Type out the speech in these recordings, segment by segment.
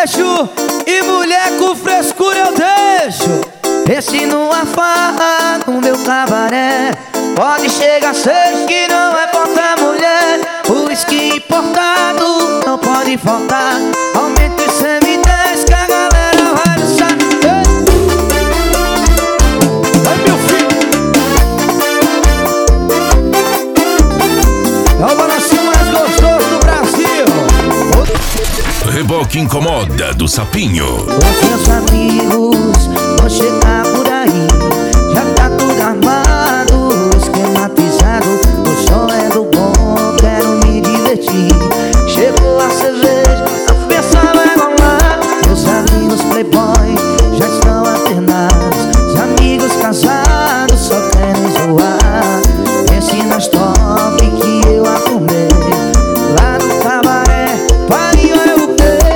deixo, e mulher com frescura eu deixo. Esse numa farra no meu cabaré. Pode chegar seis que não é porta mulher. O whisky importado não pode faltar. Aumenta o ICMS que a galera vai dançar. Vai, meu filho. É o balancinho mais gostoso do Brasil. Reboque Incomoda do Sapinho. Os meus amigos vão chegar por aí. Já tá tudo armado, esquematizado. O som é do bom, quero me divertir. Chegou a cerveja, a festa vai rolar. Meus amigos playboy já estão alternados. Os amigos casados só querem zoar. Pense nas top que eu arrumei. Lá no cabaré, farinha eu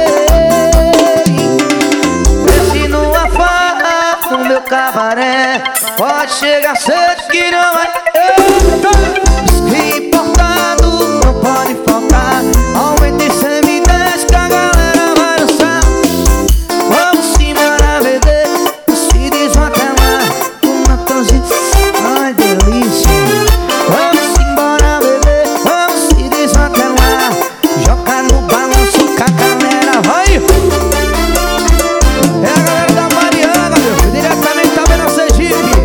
Pense numa farra no meu cabaré. Pode chegar cedo que não é. Eita! Importado não pode faltar. Aumenta o ICMS que a galera vai dançar. Vamos embora beber, se desmantelar. Uma tanzinha, ai delícia. Vamos embora beber, vamos se desmantelar. Joga no balanço que a galera vai. É a galera da Mariana, meu filho, diretamente também na Sergipe.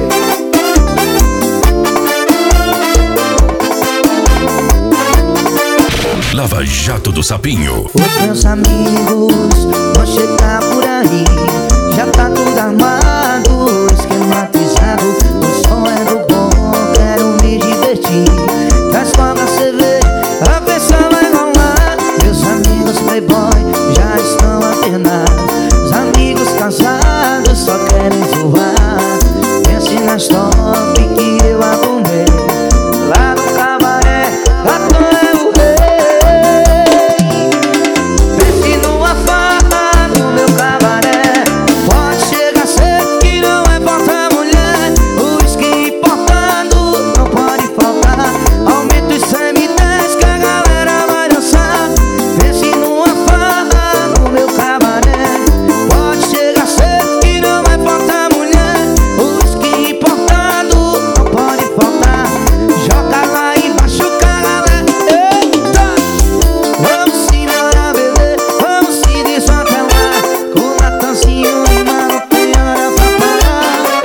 Lava Jato do Sapinho. Os meus amigos vão chegar por aí. Já tá tudo armado, esquematizado. O som é do bom, quero me divertir. Traz logo a cerveja, a festa vai rolar. Meus amigos playboy já estão alternados. Os amigos casados só querem zoar. Pense nas top que eu arrumei. Lá no cabaré, gatão é o rei. Pense numa farra no meu cabaré. Pode chegar cedo que não é porta mulher. O whisky importado não pode faltar. Aumenta o ICMS que a galera vai dançar. Pense numa farra no meu cabaré. Pode chegar cedo que não é porta mulher. O whisky importado não pode faltar. Joga lá embaixo que a galera. Eita! Vamos embora beber, vamos se desmantelar. Com Natanzinho e mano, tem hora pra parar.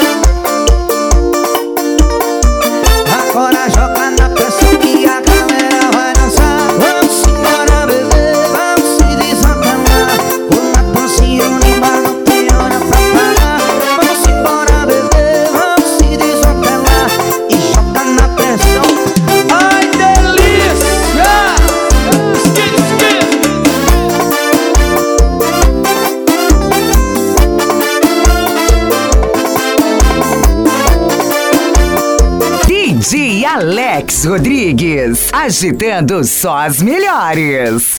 Agora joga na pressão que a galera vai dançar. Vamos embora beber, vamos se desmantelar. Com Natanzinho e mano, tem hora pra parar. Vamos embora beber, vamos se desmantelar. E joga na pressão. Ai, delícia! DJ Alex Rodrigues, agitando só as melhores.